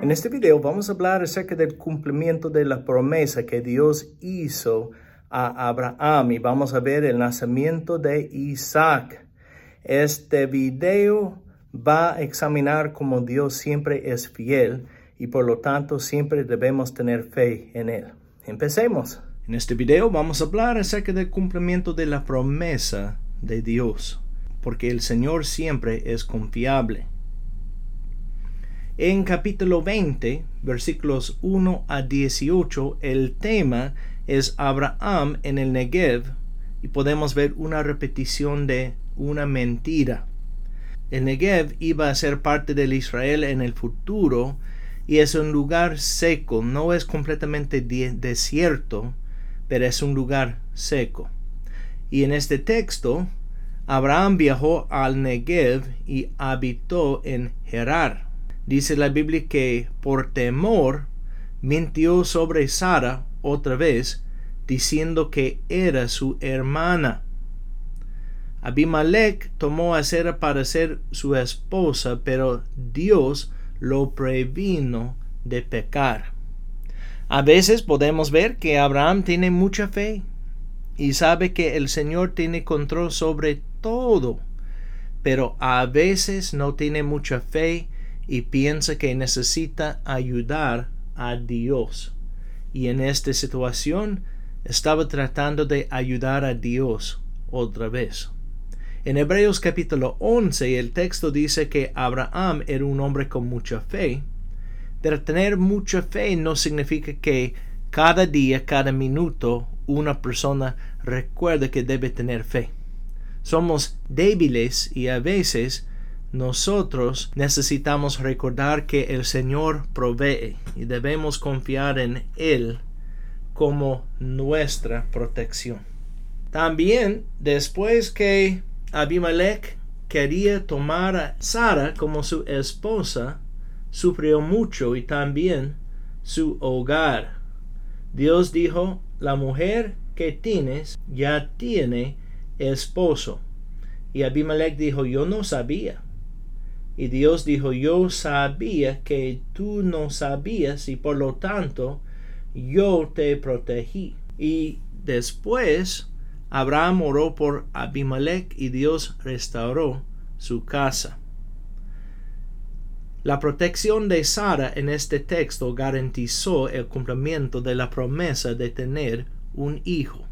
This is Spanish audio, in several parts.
En este video vamos a hablar acerca del cumplimiento de la promesa que Dios hizo a Abraham y vamos a ver el nacimiento de Isaac. Este video va a examinar cómo Dios siempre es fiel y por lo tanto siempre debemos tener fe en Él. Empecemos. En este video vamos a hablar acerca del cumplimiento de la promesa de Dios, porque el Señor siempre es confiable. En capítulo 20, versículos 1 a 18, el tema es Abraham en el Negev y podemos ver una repetición de una mentira. El Negev iba a ser parte del Israel en el futuro y es un lugar seco, no es completamente desierto, pero es un lugar seco. Y en este texto, Abraham viajó al Negev y habitó en Gerar. Dice la Biblia que por temor mintió sobre Sara otra vez, diciendo que era su hermana. Abimelech tomó a Sara para ser su esposa, pero Dios lo previno de pecar. A veces podemos ver que Abraham tiene mucha fe y sabe que el Señor tiene control sobre todo, pero a veces no tiene mucha fe y piensa que necesita ayudar a Dios. Y en esta situación estaba tratando de ayudar a Dios otra vez. En Hebreos capítulo 11 el texto dice que Abraham era un hombre con mucha fe, pero tener mucha fe no significa que cada día, cada minuto, una persona recuerde que debe tener fe. Somos débiles y a veces nosotros necesitamos recordar que el Señor provee y debemos confiar en Él como nuestra protección. También, después que Abimelech quería tomar a Sara como su esposa, sufrió mucho y también su hogar. Dios dijo, la mujer que tienes ya tiene esposo. Y Abimelech dijo, yo no sabía. Y Dios dijo, yo sabía que tú no sabías y por lo tanto yo te protegí. Y después Abraham oró por Abimelech y Dios restauró su casa. La protección de Sara en este texto garantizó el cumplimiento de la promesa de tener un hijo.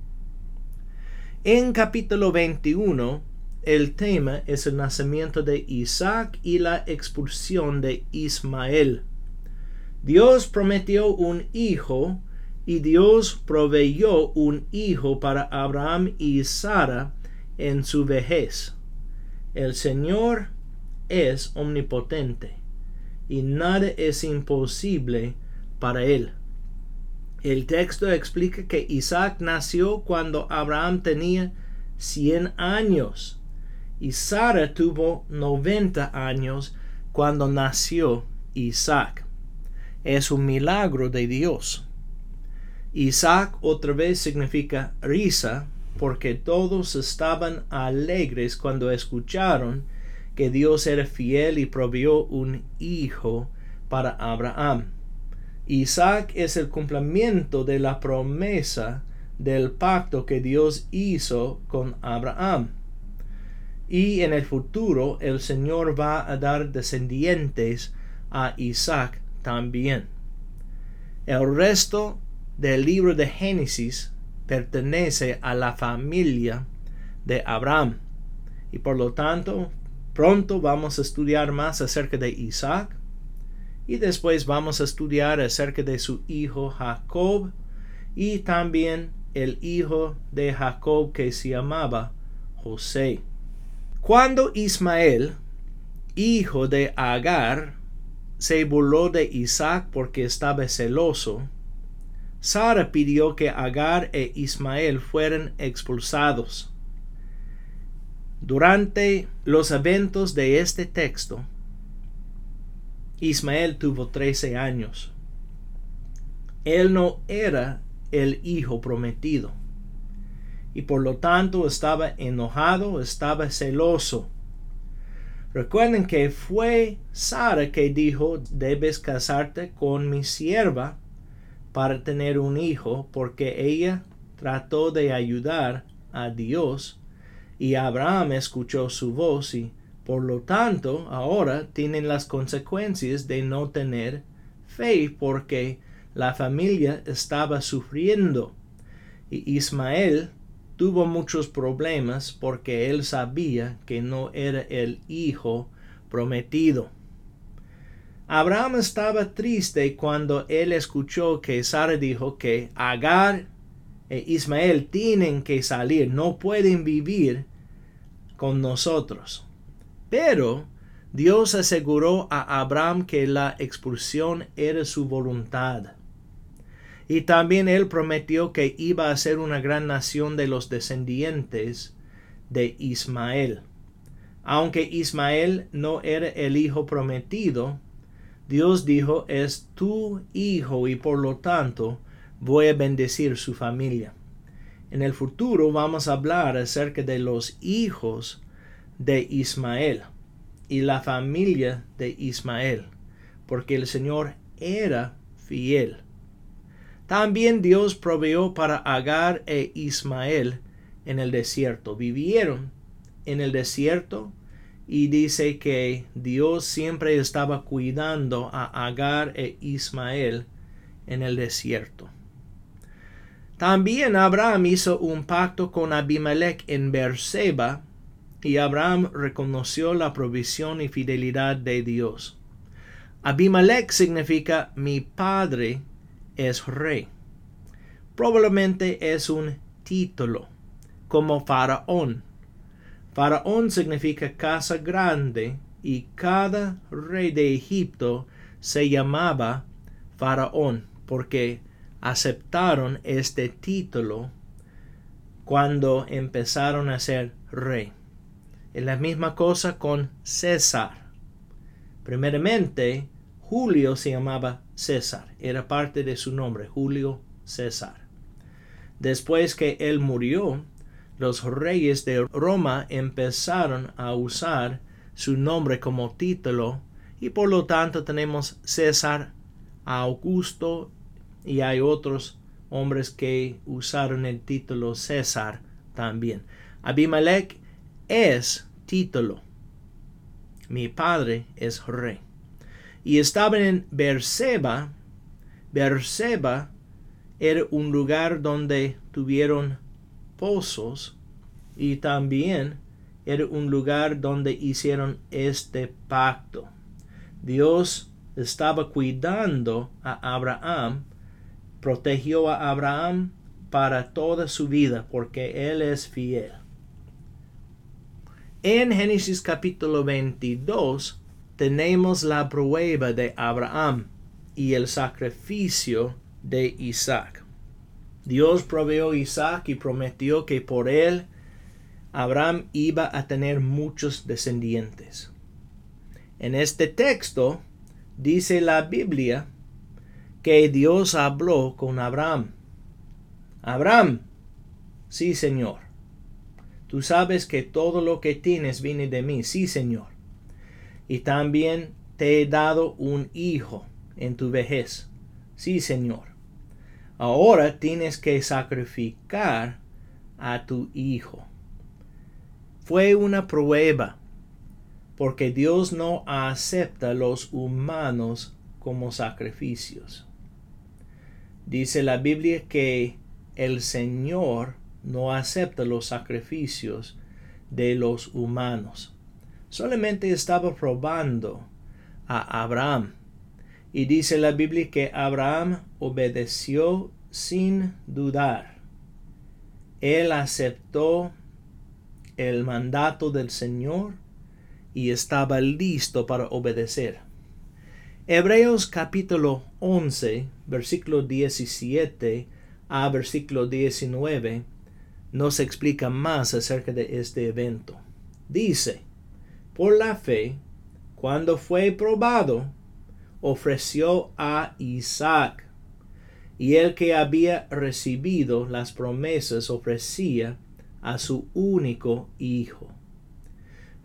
En capítulo 21, el tema es el nacimiento de Isaac y la expulsión de Ismael. Dios prometió un hijo y Dios proveyó un hijo para Abraham y Sara en su vejez. El Señor es omnipotente y nada es imposible para Él. El texto explica que Isaac nació cuando Abraham tenía 100 años y Sara tuvo 90 años cuando nació Isaac. Es un milagro de Dios. Isaac otra vez significa risa porque todos estaban alegres cuando escucharon que Dios era fiel y proveyó un hijo para Abraham. Isaac es el cumplimiento de la promesa del pacto que Dios hizo con Abraham. Y en el futuro el Señor va a dar descendientes a Isaac también. El resto del libro de Génesis pertenece a la familia de Abraham. Y por lo tanto, pronto vamos a estudiar más acerca de Isaac. Y después vamos a estudiar acerca de su hijo Jacob y también el hijo de Jacob que se llamaba José. Cuando Ismael, hijo de Agar, se burló de Isaac porque estaba celoso, Sara pidió que Agar e Ismael fueran expulsados. Durante los eventos de este texto, Ismael tuvo 13 años. Él no era el hijo prometido y por lo tanto estaba enojado, estaba celoso. Recuerden que fue Sara que dijo, debes casarte con mi sierva para tener un hijo, porque ella trató de ayudar a Dios y Abraham escuchó su voz y por lo tanto ahora tienen las consecuencias de no tener fe porque la familia estaba sufriendo y Ismael tuvo muchos problemas porque él sabía que no era el hijo prometido. Abraham estaba triste cuando él escuchó que Sara dijo que Agar e Ismael tienen que salir, no pueden vivir con nosotros. Pero Dios aseguró a Abraham que la expulsión era su voluntad. Y también él prometió que iba a ser una gran nación de los descendientes de Ismael. Aunque Ismael no era el hijo prometido, Dios dijo, es tu hijo y por lo tanto voy a bendecir su familia. En el futuro vamos a hablar acerca de los hijos de Ismael y la familia de Ismael, porque el Señor era fiel. También Dios proveyó para Agar e Ismael en el desierto. Vivieron en el desierto y dice que Dios siempre estaba cuidando a Agar e Ismael en el desierto. También Abraham hizo un pacto con Abimelech en Beerseba y Abraham reconoció la provisión y fidelidad de Dios. Abimelech significa mi padre es rey. Probablemente es un título, como Faraón. Faraón significa casa grande y cada rey de Egipto se llamaba Faraón porque aceptaron este título cuando empezaron a ser rey. Es la misma cosa con César. Primeramente, Julio se llamaba César. Era parte de su nombre, Julio César. Después que él murió, los reyes de Roma empezaron a usar su nombre como título y por lo tanto tenemos César Augusto y hay otros hombres que usaron el título César también. Abimelech es título. Mi padre es rey. Y estaban en Beerseba. Beerseba era un lugar donde tuvieron pozos y también era un lugar donde hicieron este pacto. Dios estaba cuidando a Abraham, protegió a Abraham para toda su vida porque él es fiel. En Génesis capítulo 22 tenemos la prueba de Abraham y el sacrificio de Isaac. Dios proveó a Isaac y prometió que por él Abraham iba a tener muchos descendientes. En este texto dice la Biblia que Dios habló con Abraham. Abraham, sí, Señor. Tú sabes que todo lo que tienes viene de mí, sí, Señor. Y también te he dado un hijo en tu vejez, sí, Señor. Ahora tienes que sacrificar a tu hijo. Fue una prueba, porque Dios no acepta los humanos como sacrificios. Dice la Biblia que el Señor no acepta los sacrificios de los humanos. Solamente estaba probando a Abraham. Y dice la Biblia que Abraham obedeció sin dudar. Él aceptó el mandato del Señor y estaba listo para obedecer. Hebreos capítulo 11, versículo 17 a versículo 19 nos explica más acerca de este evento. Dice, por la fe, cuando fue probado, ofreció a Isaac, y el que había recibido las promesas ofrecía a su único hijo.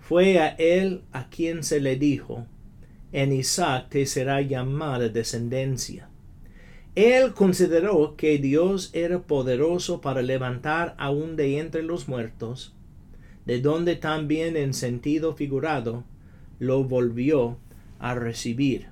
Fue a él a quien se le dijo: en Isaac te será llamada descendencia. Él consideró que Dios era poderoso para levantar aún de entre los muertos, de donde también en sentido figurado lo volvió a recibir.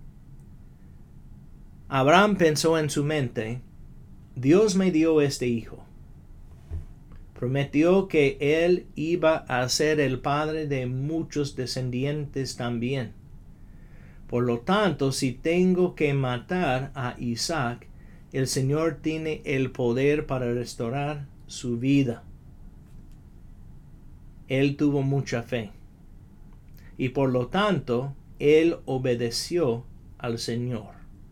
Abraham pensó en su mente: Dios me dio este hijo. Prometió que él iba a ser el padre de muchos descendientes también. Por lo tanto, si tengo que matar a Isaac, el Señor tiene el poder para restaurar su vida. Él tuvo mucha fe. Y por lo tanto, él obedeció al Señor.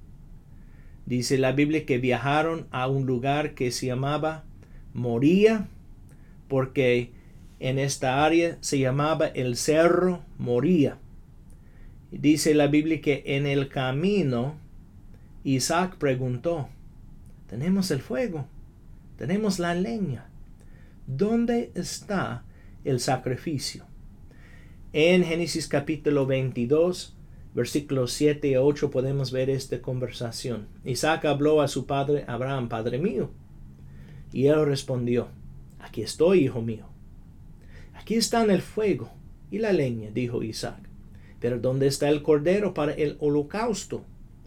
Dice la Biblia que viajaron a un lugar que se llamaba Moría, porque en esta área se llamaba el Cerro Moría. Dice la Biblia que en el camino Isaac preguntó: tenemos el fuego, tenemos la leña, ¿dónde está el sacrificio? En Génesis capítulo 22, versículos 7 a 8 podemos ver esta conversación. Isaac habló a su padre Abraham: Padre mío. Y él respondió: Aquí estoy, hijo mío. Aquí están el fuego y la leña, dijo Isaac. Pero ¿dónde está el cordero para el holocausto?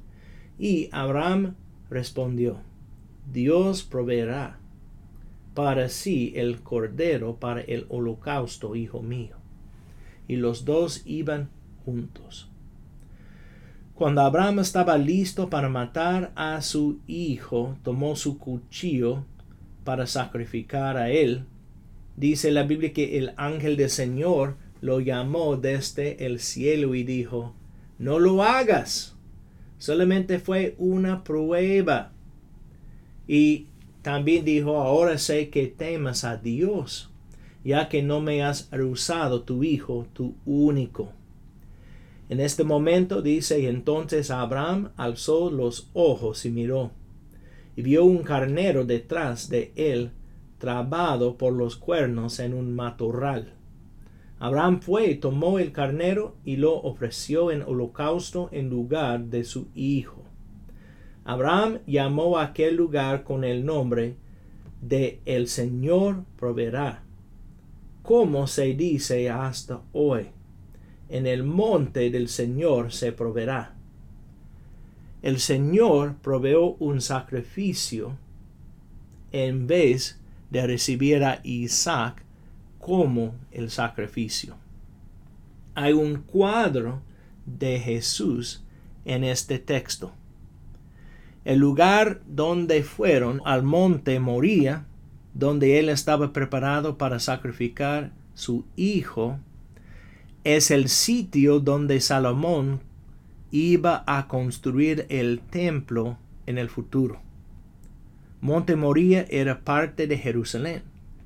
Y Abraham respondió: Dios proveerá para sí el cordero para el holocausto, hijo mío. Y los dos iban juntos. Cuando Abraham estaba listo para matar a su hijo, tomó su cuchillo para sacrificar a él. Dice la Biblia que el ángel del Señor lo llamó desde el cielo y dijo: no lo hagas, solamente fue una prueba. Y también dijo: ahora sé que temas a Dios, ya que no me has rehusado tu hijo, tu único. En este momento dice: y entonces Abraham alzó los ojos y miró, y vio un carnero detrás de él, trabado por los cuernos en un matorral. Abraham fue y tomó el carnero y lo ofreció en holocausto en lugar de su hijo. Abraham llamó a aquel lugar con el nombre de El Señor proveerá, como se dice hasta hoy: en el monte del Señor se proveerá. El Señor proveó un sacrificio en vez de recibir a Isaac como el sacrificio. Hay un cuadro de Jesús en este texto. El lugar donde fueron al monte Moría, donde él estaba preparado para sacrificar su hijo, es el sitio donde Salomón iba a construir el templo en el futuro. Monte Moría era parte de Jerusalén.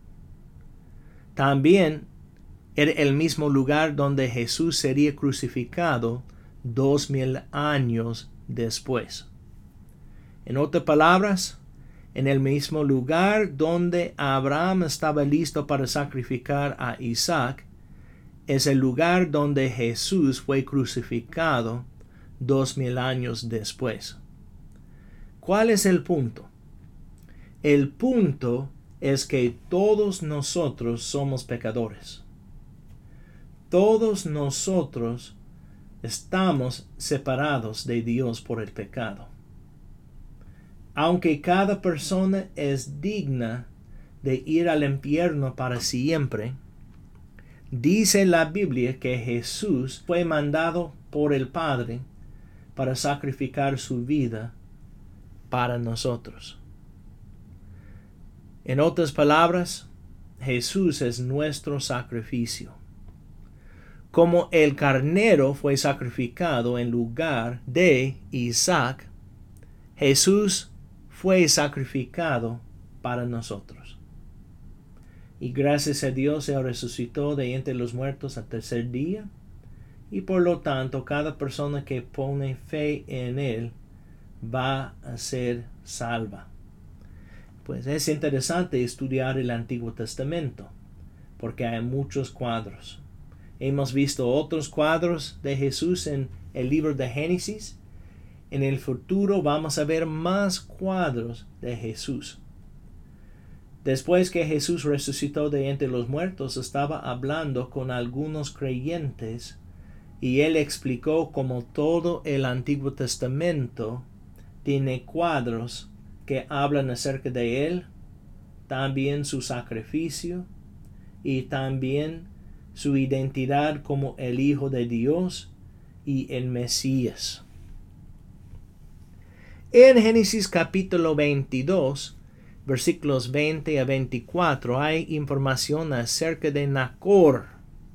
También era el mismo lugar donde Jesús sería crucificado 2000 años después. En otras palabras, en el mismo lugar donde Abraham estaba listo para sacrificar a Isaac, es el lugar donde Jesús fue crucificado 2000 años después. ¿Cuál es el punto? El punto es que todos nosotros somos pecadores. Todos nosotros estamos separados de Dios por el pecado. Aunque cada persona es digna de ir al infierno para siempre, dice la Biblia que Jesús fue mandado por el Padre para sacrificar su vida para nosotros. En otras palabras, Jesús es nuestro sacrificio. Como el carnero fue sacrificado en lugar de Isaac, Jesús fue sacrificado para nosotros. Y gracias a Dios Él resucitó de entre los muertos al tercer día. Y por lo tanto, cada persona que pone fe en Él va a ser salva. Pues es interesante estudiar el Antiguo Testamento, porque hay muchos cuadros. Hemos visto otros cuadros de Jesús en el libro de Génesis. En el futuro vamos a ver más cuadros de Jesús. Después que Jesús resucitó de entre los muertos, estaba hablando con algunos creyentes y él explicó cómo todo el Antiguo Testamento tiene cuadros que hablan acerca de él, también su sacrificio y también su identidad como el Hijo de Dios y el Mesías. En Génesis capítulo 22, versículos 20 a 24, hay información acerca de Nacor.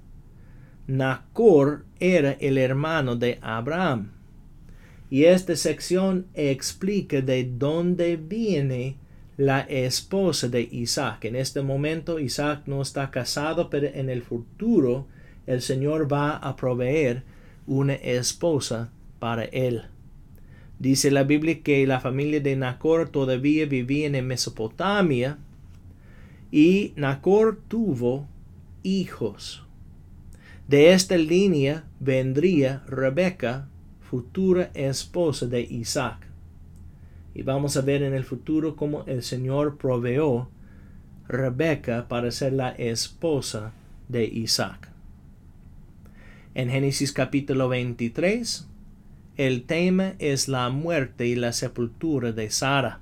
Nacor era el hermano de Abraham. Y esta sección explica de dónde viene la esposa de Isaac. En este momento Isaac no está casado, pero en el futuro el Señor va a proveer una esposa para él. Dice la Biblia que la familia de Nacor todavía vivía en Mesopotamia y Nacor tuvo hijos. De esta línea vendría Rebeca, futura esposa de Isaac. Y vamos a ver en el futuro cómo el Señor proveó Rebeca para ser la esposa de Isaac. En Génesis capítulo 23, el tema es la muerte y la sepultura de Sara.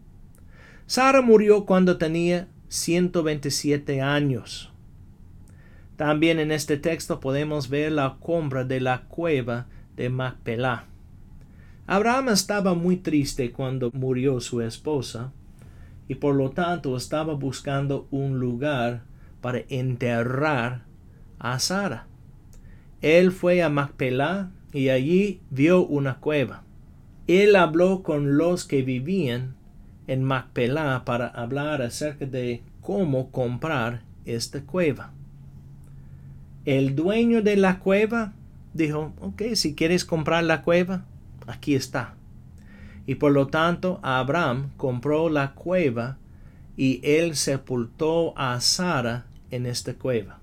Sara murió cuando tenía 127 años. También en este texto podemos ver la compra de la cueva de Macpelá. Abraham estaba muy triste cuando murió su esposa y por lo tanto estaba buscando un lugar para enterrar a Sara. Él fue a Macpelá y allí vio una cueva. Él habló con los que vivían en Macpelá para hablar acerca de cómo comprar esta cueva. El dueño de la cueva dijo, ok, si quieres comprar la cueva, aquí está. Y por lo tanto Abraham compró la cueva y él sepultó a Sara en esta cueva.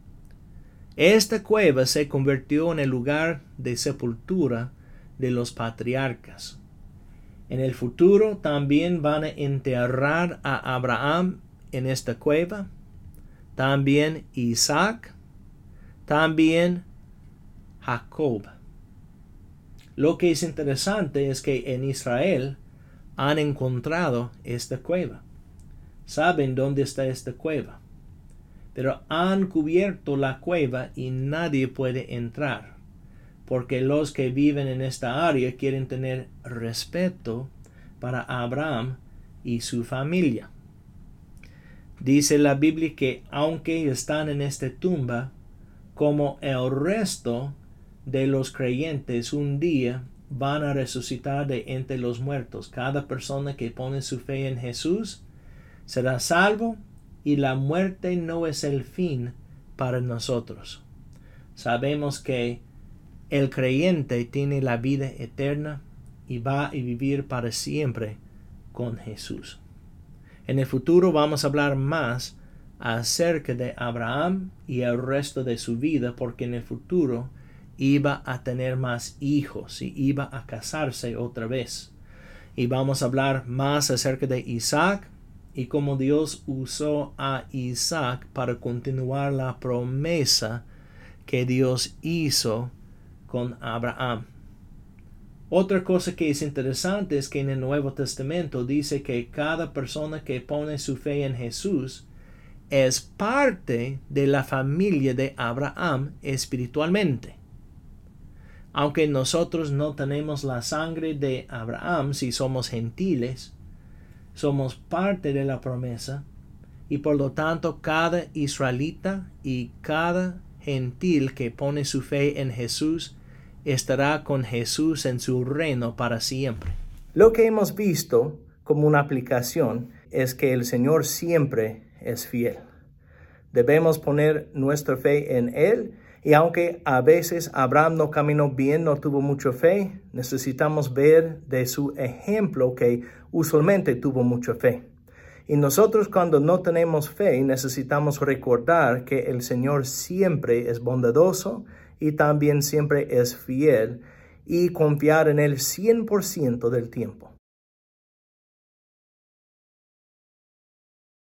Esta cueva se convirtió en el lugar de sepultura de los patriarcas. En el futuro también van a enterrar a Abraham en esta cueva, también Isaac, también Jacob. Lo que es interesante es que en Israel han encontrado esta cueva. Saben dónde está esta cueva. Pero han cubierto la cueva y nadie puede entrar, porque los que viven en esta área quieren tener respeto para Abraham y su familia. Dice la Biblia que aunque están en esta tumba, como el resto de los creyentes un día van a resucitar de entre los muertos. Cada persona que pone su fe en Jesús será salvo y la muerte no es el fin para nosotros. Sabemos que el creyente tiene la vida eterna y va a vivir para siempre con Jesús. En el futuro vamos a hablar más acerca de Abraham y el resto de su vida, porque en el futuro iba a tener más hijos y iba a casarse otra vez. Y vamos a hablar más acerca de Isaac y cómo Dios usó a Isaac para continuar la promesa que Dios hizo con Abraham. Otra cosa que es interesante es que en el Nuevo Testamento dice que cada persona que pone su fe en Jesús es parte de la familia de Abraham espiritualmente. Aunque nosotros no tenemos la sangre de Abraham si somos gentiles, somos parte de la promesa y por lo tanto cada israelita y cada gentil que pone su fe en Jesús estará con Jesús en su reino para siempre. Lo que hemos visto como una aplicación es que el Señor siempre es fiel. Debemos poner nuestra fe en Él y aunque a veces Abraham no caminó bien, no tuvo mucha fe, necesitamos ver de su ejemplo que usualmente tuvo mucha fe. Y nosotros cuando no tenemos fe necesitamos recordar que el Señor siempre es bondadoso y también siempre es fiel y confiar en Él 100% del tiempo.